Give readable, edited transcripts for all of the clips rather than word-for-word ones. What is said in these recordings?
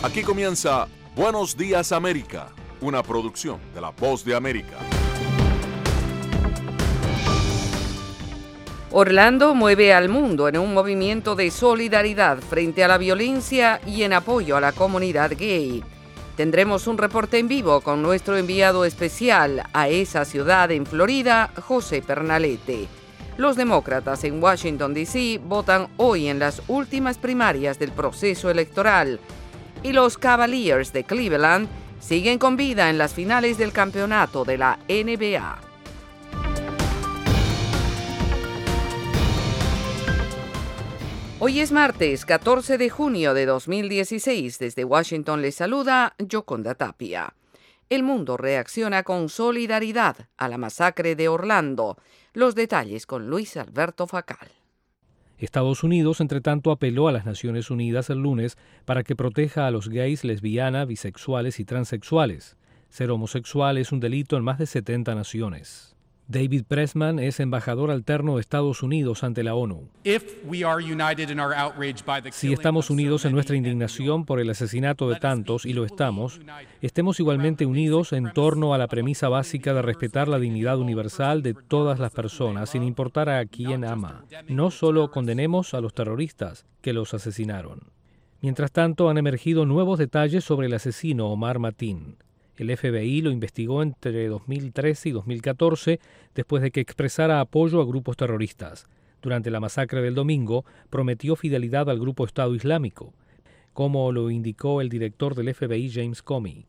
Aquí comienza Buenos Días América, una producción de La Voz de América. Orlando mueve al mundo en un movimiento de solidaridad frente a la violencia y en apoyo a la comunidad gay. Tendremos un reporte en vivo con nuestro enviado especial a esa ciudad en Florida, José Pernalete. Los demócratas en Washington, D.C. votan hoy en las últimas primarias del proceso electoral. Y los Cavaliers de Cleveland siguen con vida en las finales del campeonato de la NBA. Hoy es martes, 14 de junio de 2016. Desde Washington les saluda Yoconda Tapia. El mundo reacciona con solidaridad a la masacre de Orlando. Los detalles con Luis Alberto Facal. Estados Unidos, entre tanto, apeló a las Naciones Unidas el lunes para que proteja a los gays, lesbianas, bisexuales y transexuales. Ser homosexual es un delito en más de 70 naciones. David Pressman es embajador alterno de Estados Unidos ante la ONU. Si estamos unidos en nuestra indignación por el asesinato de tantos, y lo estamos, estemos igualmente unidos en torno a la premisa básica de respetar la dignidad universal de todas las personas, sin importar a quién ama. No solo condenemos a los terroristas que los asesinaron. Mientras tanto, han emergido nuevos detalles sobre el asesino Omar Mateen. El FBI lo investigó entre 2013 y 2014 después de que expresara apoyo a grupos terroristas. Durante la masacre del domingo, prometió fidelidad al grupo Estado Islámico, como lo indicó el director del FBI, James Comey.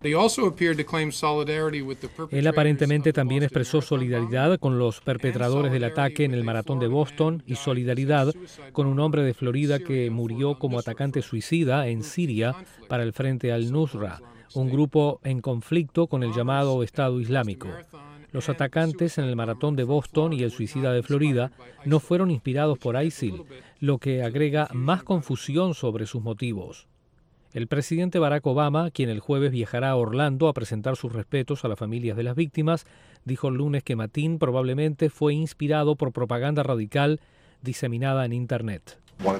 Él aparentemente también expresó solidaridad con los perpetradores del ataque en el maratón de Boston y solidaridad con un hombre de Florida que murió como atacante suicida en Siria para el Frente al-Nusra, un grupo en conflicto con el llamado Estado Islámico. Los atacantes en el maratón de Boston y el suicida de Florida no fueron inspirados por ISIL, lo que agrega más confusión sobre sus motivos. El presidente Barack Obama, quien el jueves viajará a Orlando a presentar sus respetos a las familias de las víctimas, dijo el lunes que Mateen probablemente fue inspirado por propaganda radical diseminada en Internet.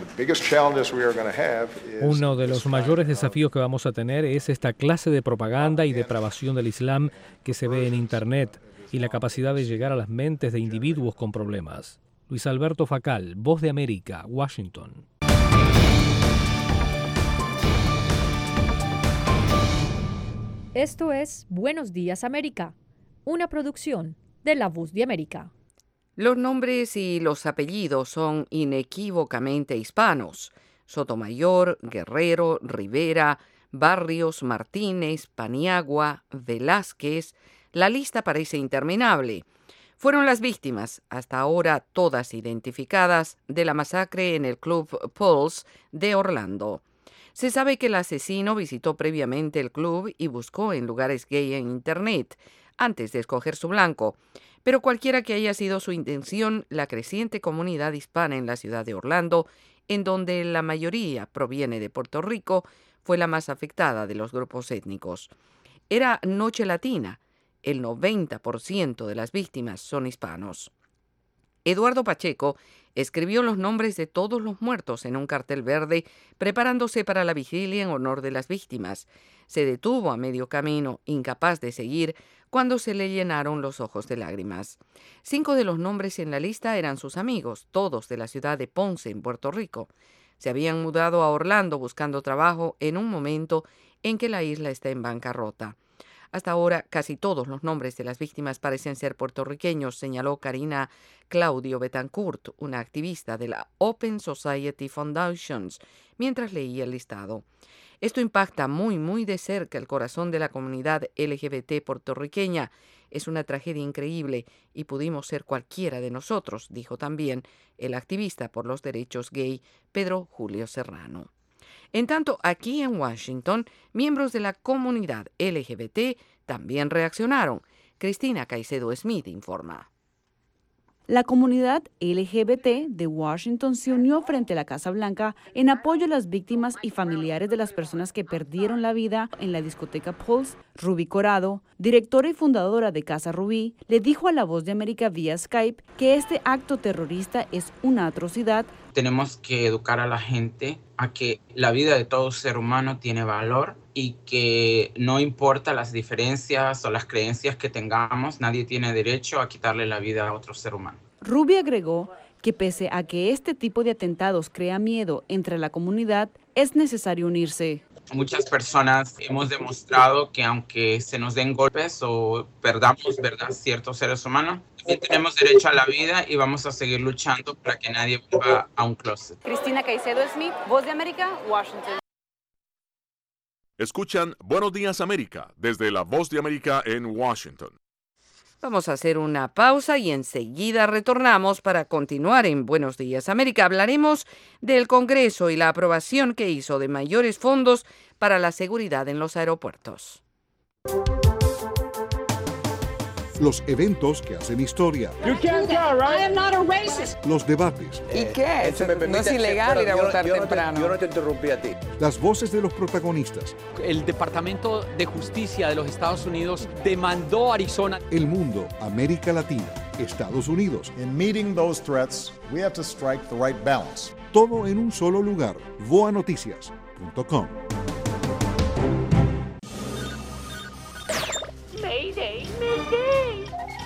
Uno de los mayores desafíos que vamos a tener es esta clase de propaganda y depravación del Islam que se ve en Internet y la capacidad de llegar a las mentes de individuos con problemas. Luis Alberto Facal, Voz de América, Washington. Esto es Buenos Días América, una producción de La Voz de América. Los nombres y los apellidos son inequívocamente hispanos. Sotomayor, Guerrero, Rivera, Barrios, Martínez, Paniagua, Velázquez. La lista parece interminable. Fueron las víctimas, hasta ahora todas identificadas, de la masacre en el Club Pulse de Orlando. Se sabe que el asesino visitó previamente el club y buscó en lugares gay en Internet antes de escoger su blanco. Pero cualquiera que haya sido su intención, la creciente comunidad hispana en la ciudad de Orlando, en donde la mayoría proviene de Puerto Rico, fue la más afectada de los grupos étnicos. Era Noche Latina. El 90% de las víctimas son hispanos. Eduardo Pacheco escribió los nombres de todos los muertos en un cartel verde, preparándose para la vigilia en honor de las víctimas. Se detuvo a medio camino, incapaz de seguir, cuando se le llenaron los ojos de lágrimas. 5 de los nombres en la lista eran sus amigos, todos de la ciudad de Ponce, en Puerto Rico. Se habían mudado a Orlando buscando trabajo en un momento en que la isla está en bancarrota. Hasta ahora, casi todos los nombres de las víctimas parecen ser puertorriqueños, señaló Karina Claudio Betancourt, una activista de la Open Society Foundations, mientras leía el listado. Esto impacta muy de cerca el corazón de la comunidad LGBT puertorriqueña. Es una tragedia increíble y pudimos ser cualquiera de nosotros, dijo también el activista por los derechos gay Pedro Julio Serrano. En tanto, aquí en Washington, miembros de la comunidad LGBT también reaccionaron. Cristina Caicedo Smith informa. La comunidad LGBT de Washington se unió frente a la Casa Blanca en apoyo a las víctimas y familiares de las personas que perdieron la vida en la discoteca Pulse. Rubí Corado, directora y fundadora de Casa Rubí, le dijo a La Voz de América vía Skype que este acto terrorista es una atrocidad. tenemos que educar a la gente a que la vida de todo ser humano tiene valor y que no importa las diferencias o las creencias que tengamos, nadie tiene derecho a quitarle la vida a otro ser humano. Ruby agregó que pese a que este tipo de atentados crea miedo entre la comunidad, es necesario unirse. Muchas personas hemos demostrado que aunque se nos den golpes o perdamos, ¿verdad?, ciertos seres humanos, también tenemos derecho a la vida y vamos a seguir luchando para que nadie vuelva a un closet. Cristina Caicedo Smith, Voz de América, Washington. Escuchan Buenos Días América desde la Voz de América en Washington. Vamos a hacer una pausa y enseguida retornamos para continuar en Buenos Días América. Hablaremos del Congreso y la aprobación que hizo de mayores fondos para la seguridad en los aeropuertos. Los eventos que hacen historia. Los debates. ¿Y qué? No es ilegal ir a votar temprano. Yo no te interrumpí a ti. Las voces de los protagonistas. El Departamento de Justicia de los Estados Unidos demandó a Arizona. El mundo, América Latina, Estados Unidos. In meeting those threats, we have to strike the right balance. Todo en un solo lugar. voanoticias.com. Mayday, mayday.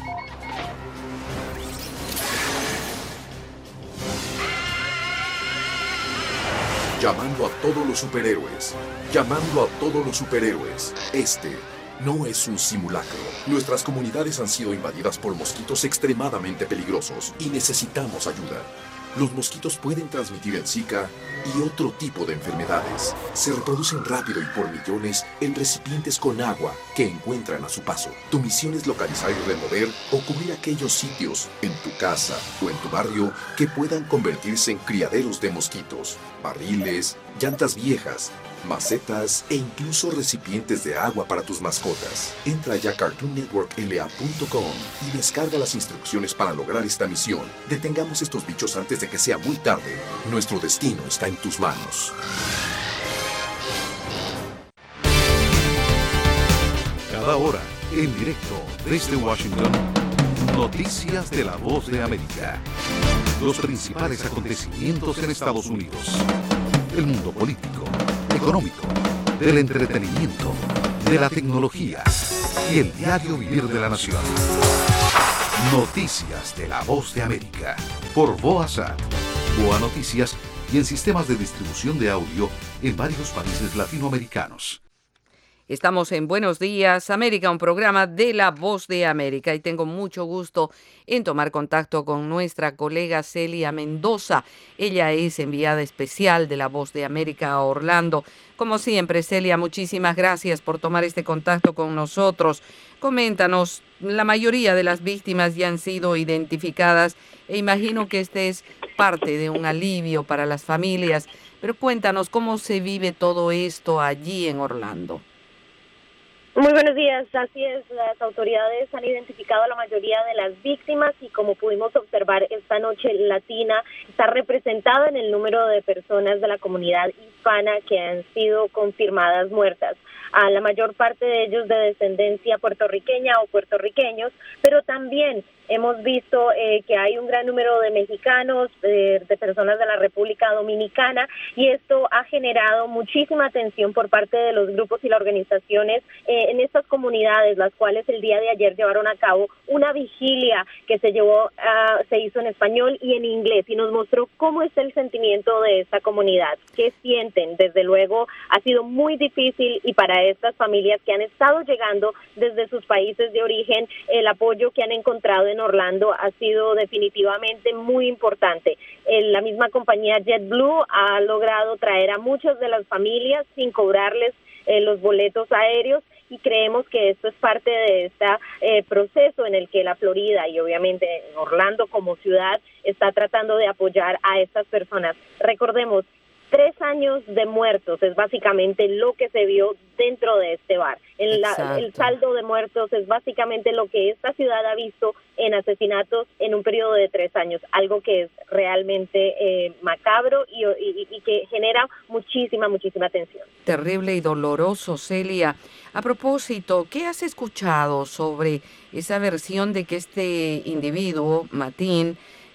Llamando a todos los superhéroes. Llamando a todos los superhéroes. Este no es un simulacro. Nuestras comunidades han sido invadidas por mosquitos extremadamente peligrosos y necesitamos ayuda. Los mosquitos pueden transmitir el Zika y otro tipo de enfermedades. Se reproducen rápido y por millones en recipientes con agua que encuentran a su paso. Tu misión es localizar y remover o cubrir aquellos sitios en tu casa o en tu barrio que puedan convertirse en criaderos de mosquitos, barriles, llantas viejas, macetas e incluso recipientes de agua para tus mascotas. Entra ya a CartoonNetworkLA.com y descarga las instrucciones para lograr esta misión. Detengamos estos bichos antes de que sea muy tarde. Nuestro destino está en tus manos. Cada hora, en directo desde Washington, noticias de la Voz de América. Los principales acontecimientos en Estados Unidos. El mundo político, económico, del entretenimiento, de la tecnología y el diario vivir de la nación. Noticias de la Voz de América por VOASAT, VOA Noticias y en sistemas de distribución de audio en varios países latinoamericanos. Estamos en Buenos Días América, un programa de La Voz de América, y tengo mucho gusto en tomar contacto con nuestra colega Celia Mendoza. Ella es enviada especial de La Voz de América a Orlando. Como siempre, Celia, muchísimas gracias por tomar este contacto con nosotros. Coméntanos, la mayoría de las víctimas ya han sido identificadas e imagino que este es parte de un alivio para las familias, pero cuéntanos cómo se vive todo esto allí en Orlando. Muy buenos días, así es, las autoridades han identificado a la mayoría de las víctimas y como pudimos observar esta noche latina está representada en el número de personas de la comunidad hispana que han sido confirmadas muertas. A la mayor parte de ellos de descendencia puertorriqueña o puertorriqueños, pero también hemos visto que hay un gran número de mexicanos, de personas de la República Dominicana, y esto ha generado muchísima atención por parte de los grupos y las organizaciones en estas comunidades, las cuales el día de ayer llevaron a cabo una vigilia que se hizo en español y en inglés, y nos mostró cómo es el sentimiento de esta comunidad, qué sienten. Desde luego ha sido muy difícil, y para estas familias que han estado llegando desde sus países de origen, el apoyo que han encontrado en Orlando ha sido definitivamente muy importante. La misma compañía JetBlue ha logrado traer a muchas de las familias sin cobrarles los boletos aéreos, y creemos que esto es parte de este proceso en el que la Florida y obviamente Orlando como ciudad está tratando de apoyar a estas personas. Recordemos, 3 años de muertos es básicamente lo que se vio dentro de este bar. El saldo de muertos es básicamente lo que esta ciudad ha visto en asesinatos en un periodo de 3 años, algo que es realmente macabro y que genera muchísima tensión. Terrible y doloroso, Celia. A propósito, ¿qué has escuchado sobre esa versión de que este individuo, Mateen,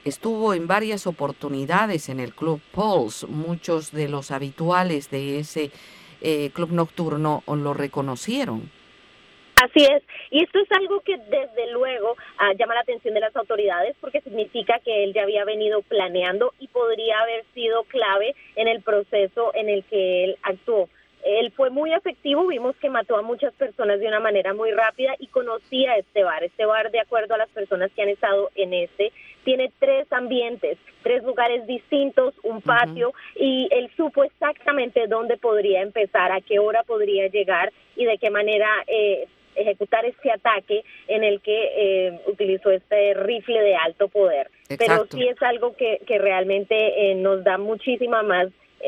estuvo en varias oportunidades en el Club Pulse. Muchos de los habituales de ese club nocturno lo reconocieron. Así es, y esto es algo que desde luego llama la atención de las autoridades porque significa que él ya había venido planeando y podría haber sido clave en el proceso en el que él actuó. Él fue muy efectivo, vimos que mató a muchas personas de una manera muy rápida y conocía este bar. Este bar, de acuerdo a las personas que han estado en tiene 3 ambientes, 3 lugares distintos, un patio, y él supo exactamente dónde podría empezar, a qué hora podría llegar y de qué manera ejecutar este ataque en el que utilizó este rifle de alto poder. Exacto. Pero sí es algo que realmente nos da muchísima más...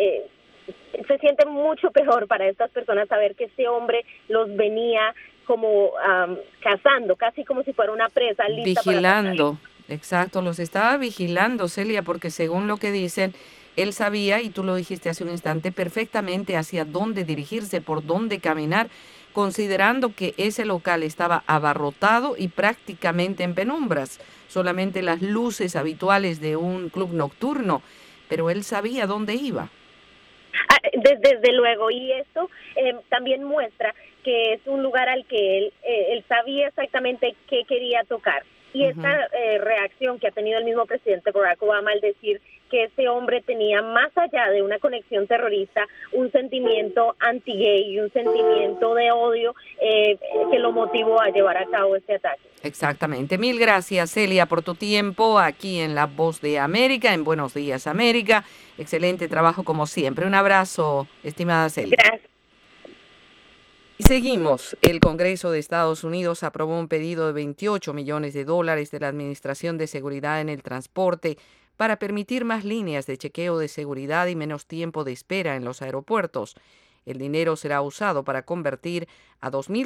se siente mucho peor para estas personas saber que ese hombre los venía como cazando, casi como si fuera una presa lista vigilando, exacto, los estaba vigilando, Celia, porque según lo que dicen, él sabía, y tú lo dijiste hace un instante, perfectamente hacia dónde dirigirse, por dónde caminar, considerando que ese local estaba abarrotado y prácticamente en penumbras, solamente las luces habituales de un club nocturno, pero él sabía dónde iba. Desde luego, y esto también muestra que es un lugar al que él sabía exactamente qué quería tocar. Y esta reacción que ha tenido el mismo presidente Barack Obama al decir que ese hombre tenía, más allá de una conexión terrorista, un sentimiento anti-gay y un sentimiento de odio que lo motivó a llevar a cabo este ataque. Exactamente. Mil gracias, Celia, por tu tiempo aquí en La Voz de América, en Buenos Días, América. Excelente trabajo como siempre. Un abrazo, estimada Celia. Gracias. Y seguimos. El Congreso de Estados Unidos aprobó un pedido de $28 millones de la Administración de Seguridad en el Transporte para permitir más líneas de chequeo de seguridad y menos tiempo de espera en los aeropuertos. El dinero será usado para convertir a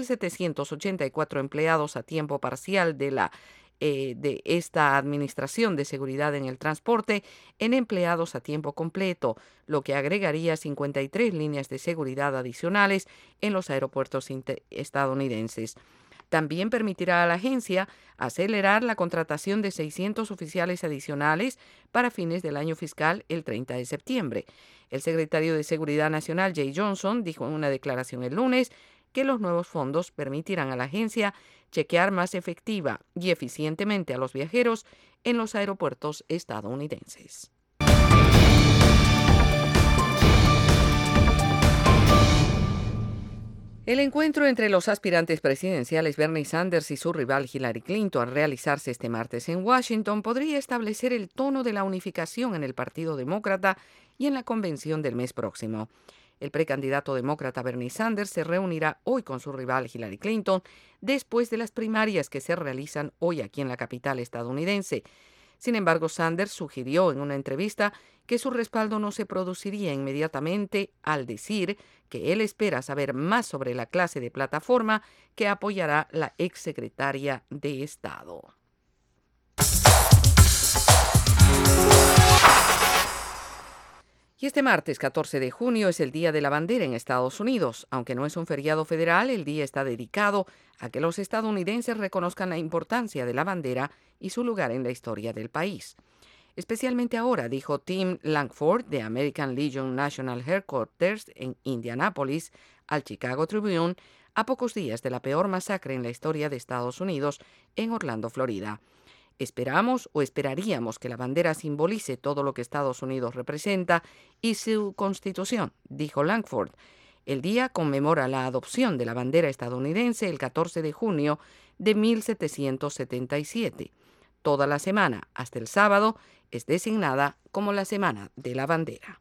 2.784 empleados a tiempo parcial de esta Administración de Seguridad en el Transporte en empleados a tiempo completo, lo que agregaría 53 líneas de seguridad adicionales en los aeropuertos estadounidenses. También permitirá a la agencia acelerar la contratación de 600 oficiales adicionales para fines del año fiscal el 30 de septiembre. El secretario de Seguridad Nacional, Jay Johnson, dijo en una declaración el lunes que los nuevos fondos permitirán a la agencia chequear más efectiva y eficientemente a los viajeros en los aeropuertos estadounidenses. El encuentro entre los aspirantes presidenciales Bernie Sanders y su rival Hillary Clinton al realizarse este martes en Washington podría establecer el tono de la unificación en el Partido Demócrata y en la convención del mes próximo. El precandidato demócrata Bernie Sanders se reunirá hoy con su rival Hillary Clinton después de las primarias que se realizan hoy aquí en la capital estadounidense. Sin embargo, Sanders sugirió en una entrevista que su respaldo no se produciría inmediatamente al decir que él espera saber más sobre la clase de plataforma que apoyará la exsecretaria de Estado. Y este martes 14 de junio es el Día de la Bandera en Estados Unidos. Aunque no es un feriado federal, el día está dedicado a que los estadounidenses reconozcan la importancia de la bandera y su lugar en la historia del país. Especialmente ahora, dijo Tim Langford de American Legion National Headquarters en Indianápolis al Chicago Tribune, a pocos días de la peor masacre en la historia de Estados Unidos en Orlando, Florida. Esperamos o esperaríamos que la bandera simbolice todo lo que Estados Unidos representa y su constitución, dijo Langford. El día conmemora la adopción de la bandera estadounidense el 14 de junio de 1777. Toda la semana, hasta el sábado, es designada como la Semana de la Bandera.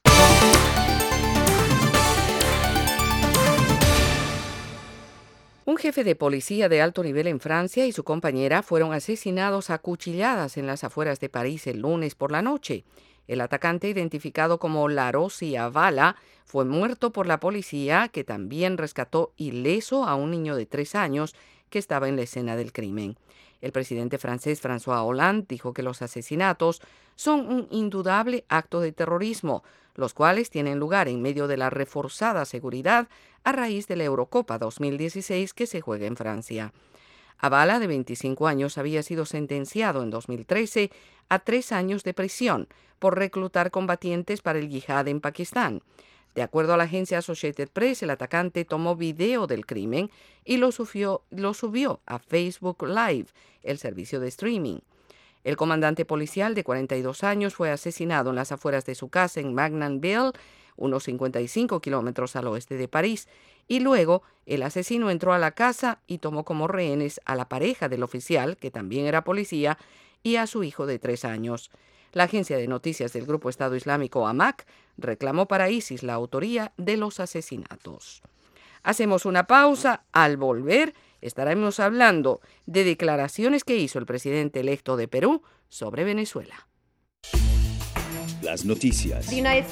Un jefe de policía de alto nivel en Francia y su compañera fueron asesinados a cuchilladas en las afueras de París el lunes por la noche. El atacante, identificado como Larossi Avala, fue muerto por la policía, que también rescató ileso a un niño de 3 años que estaba en la escena del crimen. El presidente francés François Hollande dijo que los asesinatos son un indudable acto de terrorismo, los cuales tienen lugar en medio de la reforzada seguridad a raíz de la Eurocopa 2016 que se juega en Francia. Abala, de 25 años, había sido sentenciado en 2013 a 3 años de prisión por reclutar combatientes para el yihad en Pakistán. De acuerdo a la agencia Associated Press, el atacante tomó video del crimen y lo subió a Facebook Live, el servicio de streaming. El comandante policial de 42 años fue asesinado en las afueras de su casa en Magnanville, unos 55 kilómetros al oeste de París, y luego el asesino entró a la casa y tomó como rehenes a la pareja del oficial, que también era policía, y a su hijo de 3 años. La agencia de noticias del grupo Estado Islámico Amaq reclamó para ISIS la autoría de los asesinatos. Hacemos una pausa. Al volver estaremos hablando de declaraciones que hizo el presidente electo de Perú sobre Venezuela. Las noticias,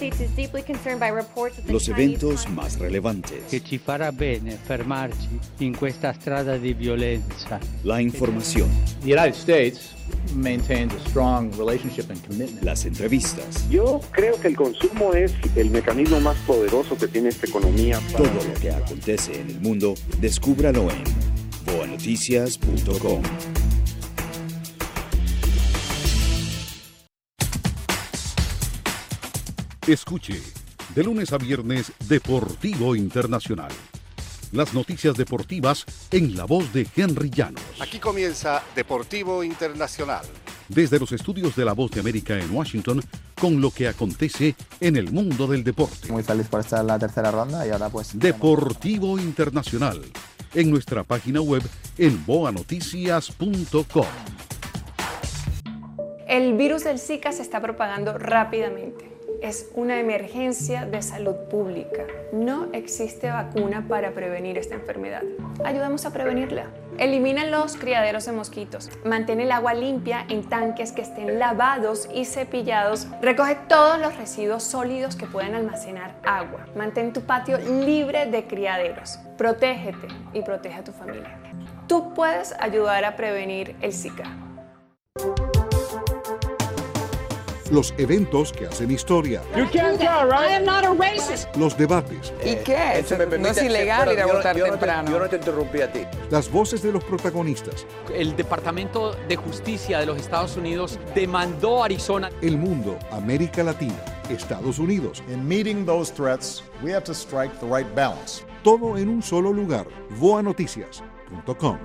los eventos más relevantes, che ci farà bene fermarci in questa strada di violenza. La información, The United States maintains a strong relationship and commitment. Las entrevistas. Yo creo que el consumo es el mecanismo más poderoso que tiene esta economía. Todo lo que acontece en el mundo, descúbralo en boanoticias.com. Escuche, de lunes a viernes, Deportivo Internacional. Las noticias deportivas en la voz de Henry Llanos. Aquí comienza Deportivo Internacional. Desde los estudios de La Voz de América en Washington, con lo que acontece en el mundo del deporte. Muy feliz por estar en la tercera ronda y ahora pues... Deportivo Internacional, en nuestra página web en boanoticias.com. El virus del Zika se está propagando rápidamente. Es una emergencia de salud pública. No existe vacuna para prevenir esta enfermedad. Ayudemos a prevenirla. Elimina los criaderos de mosquitos. Mantén el agua limpia en tanques que estén lavados y cepillados. Recoge todos los residuos sólidos que puedan almacenar agua. Mantén tu patio libre de criaderos. Protégete y protege a tu familia. Tú puedes ayudar a prevenir el Zika. Los eventos que hacen historia. You can't tell, right? I am not a racist. Los debates. ¿Y qué? No es ilegal ir a votar temprano. Yo no te interrumpí a ti. Las voces de los protagonistas. El Departamento de Justicia de los Estados Unidos demandó a Arizona. El mundo, América Latina, Estados Unidos. In meeting those threats, we have to strike the right balance. Todo en un solo lugar. boanoticias.com.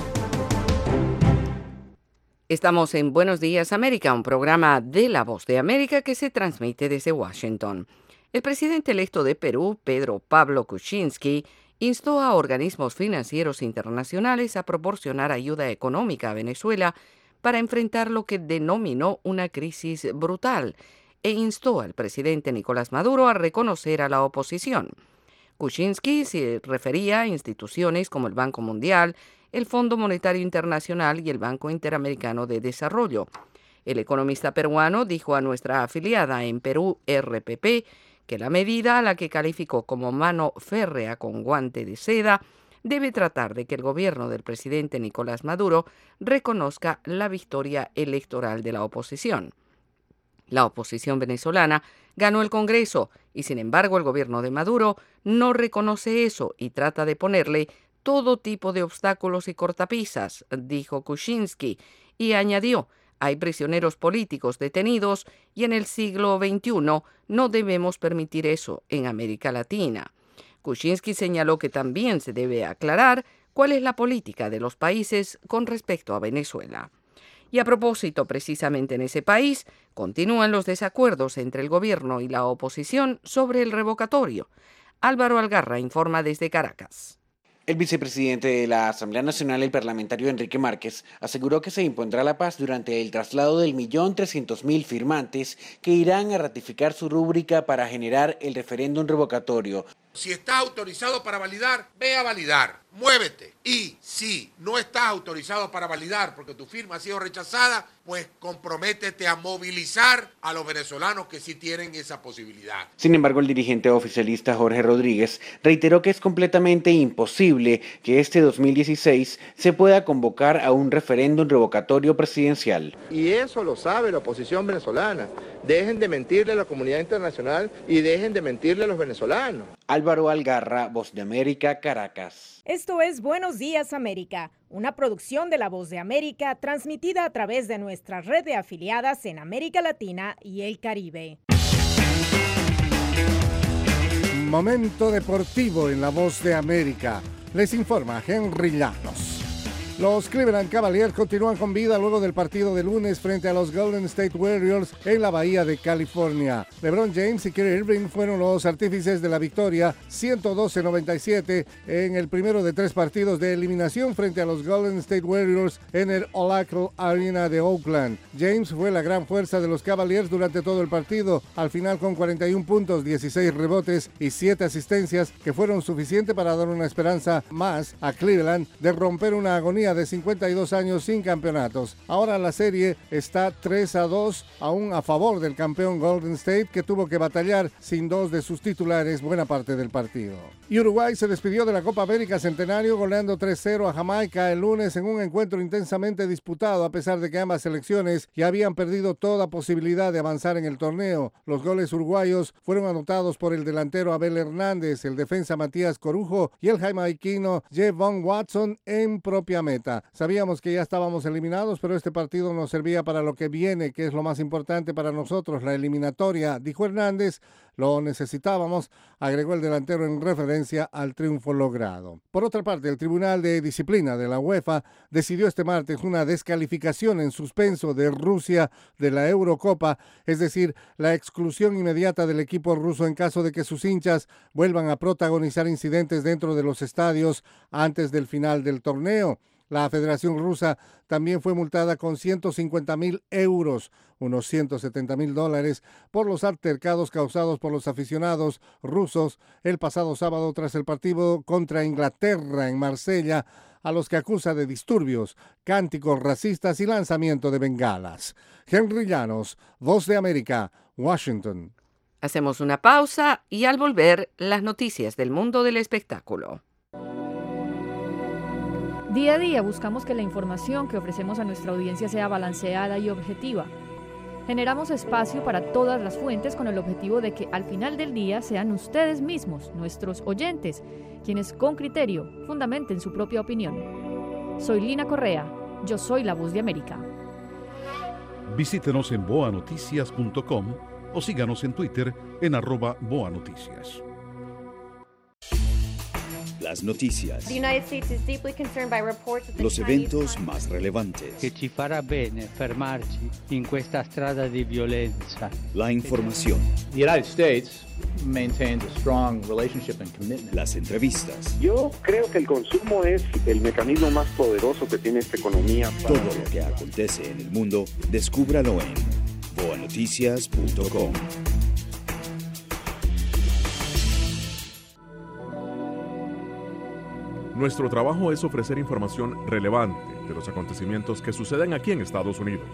Estamos en Buenos Días América, un programa de La Voz de América que se transmite desde Washington. El presidente electo de Perú, Pedro Pablo Kuczynski, instó a organismos financieros internacionales a proporcionar ayuda económica a Venezuela para enfrentar lo que denominó una crisis brutal e instó al presidente Nicolás Maduro a reconocer a la oposición. Kuczynski se refería a instituciones como el Banco Mundial, el Fondo Monetario Internacional y el Banco Interamericano de Desarrollo. El economista peruano dijo a nuestra afiliada en Perú, RPP, que la medida, a la que calificó como mano férrea con guante de seda, debe tratar de que el gobierno del presidente Nicolás Maduro reconozca la victoria electoral de la oposición. La oposición venezolana ganó el Congreso y, sin embargo, el gobierno de Maduro no reconoce eso y trata de ponerle todo tipo de obstáculos y cortapisas, dijo Kuczynski, y añadió, hay prisioneros políticos detenidos y en el siglo XXI no debemos permitir eso en América Latina. Kuczynski señaló que también se debe aclarar cuál es la política de los países con respecto a Venezuela. Y a propósito, precisamente en ese país, continúan los desacuerdos entre el gobierno y la oposición sobre el revocatorio. Álvaro Algarra informa desde Caracas. El vicepresidente de la Asamblea Nacional, el parlamentario Enrique Márquez, aseguró que se impondrá la paz durante el traslado del 1.300.000 firmantes que irán a ratificar su rúbrica para generar el referéndum revocatorio. Si estás autorizado para validar, ve a validar, muévete. Y si no estás autorizado para validar porque tu firma ha sido rechazada, pues comprométete a movilizar a los venezolanos que sí tienen esa posibilidad. Sin embargo, el dirigente oficialista Jorge Rodríguez reiteró que es completamente imposible que este 2016 se pueda convocar a un referéndum revocatorio presidencial. Y eso lo sabe la oposición venezolana. Dejen de mentirle a la comunidad internacional y dejen de mentirle a los venezolanos. Álvaro Algarra, Voz de América, Caracas. Es Esto es Buenos Días América, una producción de La Voz de América transmitida a través de nuestra red de afiliadas en América Latina y el Caribe. Momento deportivo en La Voz de América. Les informa Henry Llanos. Los Cleveland Cavaliers continúan con vida luego del partido de lunes frente a los Golden State Warriors en la Bahía de California. LeBron James y Kyrie Irving fueron los artífices de la victoria 112-97 en el primero de 3 partidos de eliminación frente a los Golden State Warriors en el Oracle Arena de Oakland. James fue la gran fuerza de los Cavaliers durante todo el partido, al final con 41 puntos, 16 rebotes y 7 asistencias que fueron suficientes para dar una esperanza más a Cleveland de romper una agonía de 52 años sin campeonatos. Ahora la serie está 3-2, aún a favor del campeón Golden State, que tuvo que batallar sin 2 de sus titulares buena parte del partido. Y Uruguay se despidió de la Copa América Centenario goleando 3-0 a Jamaica el lunes en un encuentro intensamente disputado, a pesar de que ambas selecciones ya habían perdido toda posibilidad de avanzar en el torneo. Los goles uruguayos fueron anotados por el delantero Abel Hernández, el defensa Matías Corujo y el jamaiquino Jevon Watson en propia meta. Sabíamos que ya estábamos eliminados, pero este partido nos servía para lo que viene, que es lo más importante para nosotros, la eliminatoria, dijo Hernández. Lo necesitábamos, agregó el delantero en referencia al triunfo logrado. Por otra parte, el Tribunal de Disciplina de la UEFA decidió este martes una descalificación en suspenso de Rusia de la Eurocopa, es decir, la exclusión inmediata del equipo ruso en caso de que sus hinchas vuelvan a protagonizar incidentes dentro de los estadios antes del final del torneo. La Federación Rusa también fue multada con 150.000 euros, unos $170.000, por los altercados causados por los aficionados rusos el pasado sábado tras el partido contra Inglaterra en Marsella, a los que acusa de disturbios, cánticos racistas y lanzamiento de bengalas. Henry Llanos, Voz de América, Washington. Hacemos una pausa y al volver, las noticias del mundo del espectáculo. Día a día buscamos que la información que ofrecemos a nuestra audiencia sea balanceada y objetiva. Generamos espacio para todas las fuentes con el objetivo de que al final del día sean ustedes mismos, nuestros oyentes, quienes con criterio fundamenten su propia opinión. Soy Lina Correa, yo soy La Voz de América. Visítenos en boanoticias.com o síganos en Twitter en @boanoticias. Las noticias, los eventos más relevantes, che ci farà bene fermarci in questa strada di violenza. La información, The United States maintains a strong relationship and commitment. Las entrevistas. Yo creo que el consumo es el mecanismo más poderoso que tiene esta economía. Todo lo que acontece en el mundo, descúbralo en boanoticias.com. Nuestro trabajo es ofrecer información relevante de los acontecimientos que suceden aquí en Estados Unidos.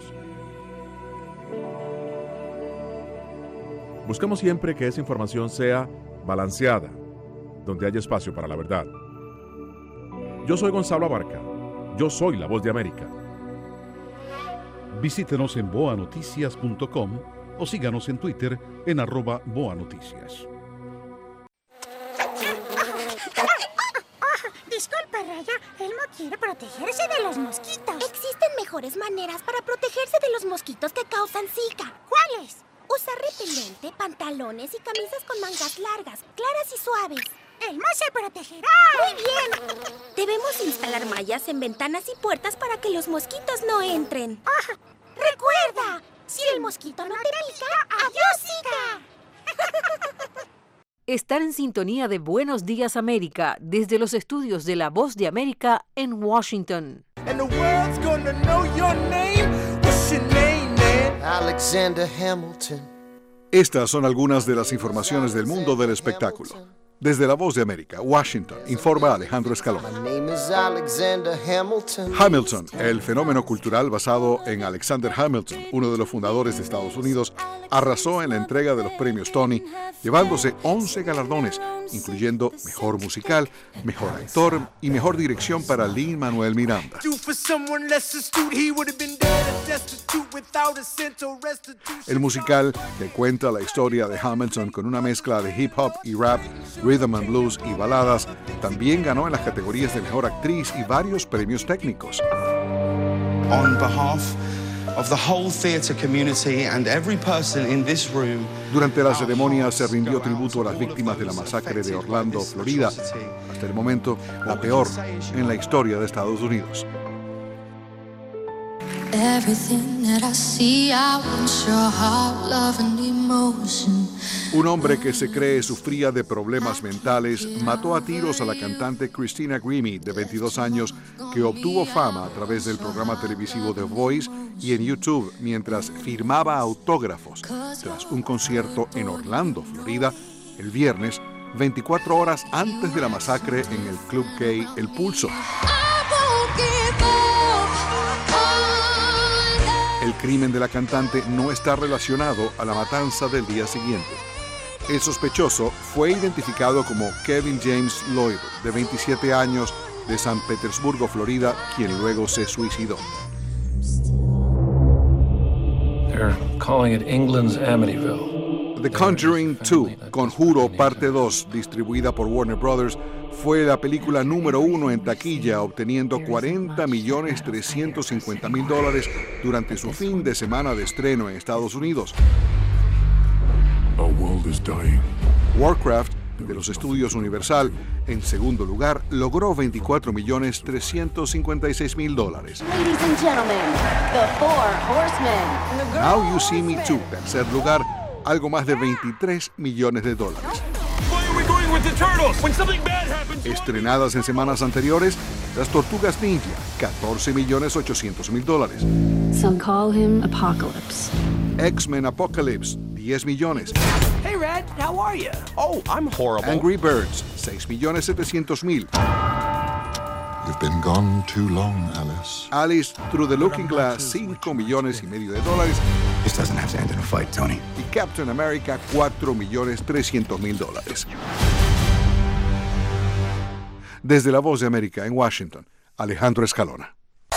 Buscamos siempre que esa información sea balanceada, donde haya espacio para la verdad. Yo soy Gonzalo Abarca. Yo soy La Voz de América. Visítenos en boanoticias.com o síganos en Twitter en @boanoticias. Disculpe, Raya, Elmo quiere protegerse de los mosquitos. Existen mejores maneras para protegerse de los mosquitos que causan Zika. ¿Cuáles? Usar repelente, pantalones y camisas con mangas largas, claras y suaves. ¡Elmo se protegerá! ¡Muy bien! Debemos instalar mallas en ventanas y puertas para que los mosquitos no entren. ¡Recuerda! Si el mosquito no te pica, ¡adiós, Zika! Están en sintonía de Buenos Días América desde los estudios de La Voz de América en Washington. Alexander Hamilton. Estas son algunas de las informaciones del mundo del espectáculo. Desde La Voz de América, Washington, informa Alejandro Escalón. Hamilton, el fenómeno cultural basado en Alexander Hamilton, uno de los fundadores de Estados Unidos, arrasó en la entrega de los premios Tony, llevándose 11 galardones, incluyendo Mejor Musical, Mejor Actor y Mejor Dirección para Lin-Manuel Miranda. El musical, que cuenta la historia de Hamilton con una mezcla de hip hop y rap, rhythm and blues y baladas, también ganó en las categorías de mejor actriz y varios premios técnicos. On behalf of the whole theater community and every person in this room. Durante la ceremonia se rindió tributo a las víctimas de la masacre de Orlando, Florida, hasta el momento la peor en la historia de Estados Unidos. Un hombre que se cree sufría de problemas mentales mató a tiros a la cantante Christina Grimmie, de 22 años, que obtuvo fama a través del programa televisivo The Voice y en YouTube mientras firmaba autógrafos tras un concierto en Orlando, Florida, el viernes, 24 horas antes de la masacre en el club gay El Pulso. El crimen de la cantante no está relacionado a la matanza del día siguiente. El sospechoso fue identificado como Kevin James Lloyd, de 27 años, de San Petersburgo, Florida, quien luego se suicidó. They're calling it England's Amityville. The Conjuring 2, Conjuro Parte 2, distribuida por Warner Brothers, fue la película número 1 en taquilla, obteniendo $40.350.000 durante su fin de semana de estreno en Estados Unidos. Warcraft, de los estudios Universal, en segundo lugar, logró $24.356.000. Ladies and gentlemen, the Four Horsemen. Now You See Me Too, tercer lugar, algo más de $23 millones. Estrenadas en semanas anteriores, Las Tortugas Ninja, $14.800.000. Some call him Apocalypse. X-Men Apocalypse, $10 millones. Hey, Red, how are you? Oh, I'm horrible. Angry Birds, $6.700.000. You've been gone too long, Alice. Alice Through the Looking Glass, $5.5 millones. This doesn't have to end in a fight, Tony. Y Captain America, $4.300.000. Desde La Voz de América en Washington, Alejandro Escalona.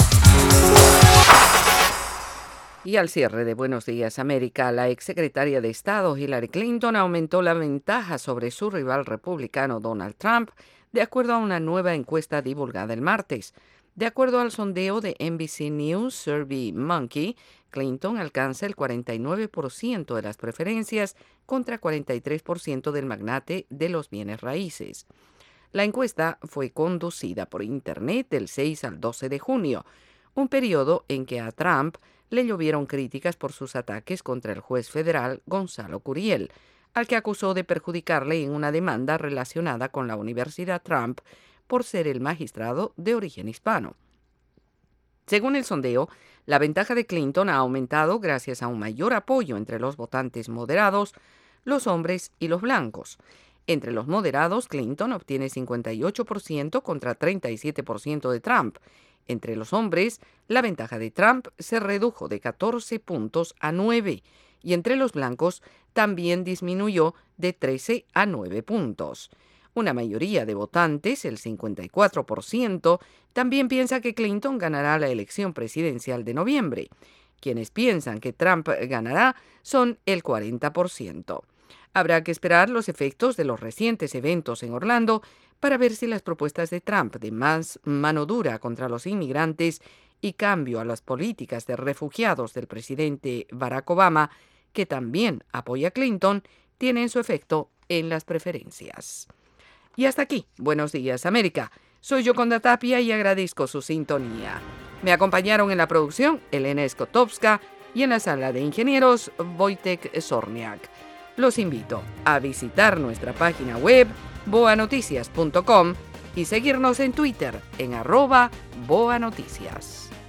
Y al cierre de Buenos Días América, la exsecretaria de Estado Hillary Clinton aumentó la ventaja sobre su rival republicano Donald Trump, de acuerdo a una nueva encuesta divulgada el martes. De acuerdo al sondeo de NBC News SurveyMonkey, Clinton alcanza el 49% de las preferencias contra 43% del magnate de los bienes raíces. La encuesta fue conducida por Internet del 6 al 12 de junio, un periodo en que a Trump le llovieron críticas por sus ataques contra el juez federal Gonzalo Curiel, al que acusó de perjudicarle en una demanda relacionada con la Universidad Trump por ser el magistrado de origen hispano. Según el sondeo, la ventaja de Clinton ha aumentado gracias a un mayor apoyo entre los votantes moderados, los hombres y los blancos. Entre los moderados, Clinton obtiene 58% contra 37% de Trump. Entre los hombres, la ventaja de Trump se redujo de 14 puntos a 9, y entre los blancos también disminuyó de 13 a 9 puntos. Una mayoría de votantes, el 54%, también piensa que Clinton ganará la elección presidencial de noviembre. Quienes piensan que Trump ganará son el 40%. Habrá que esperar los efectos de los recientes eventos en Orlando para ver si las propuestas de Trump de más mano dura contra los inmigrantes y cambio a las políticas de refugiados del presidente Barack Obama, que también apoya a Clinton, tienen su efecto en las preferencias. Y hasta aquí, Buenos Días América. Soy Yoconda Tapia y agradezco su sintonía. Me acompañaron en la producción Elena Skotowska y en la sala de ingenieros Wojtek Zorniak. Los invito a visitar nuestra página web boanoticias.com y seguirnos en Twitter en @boanoticias.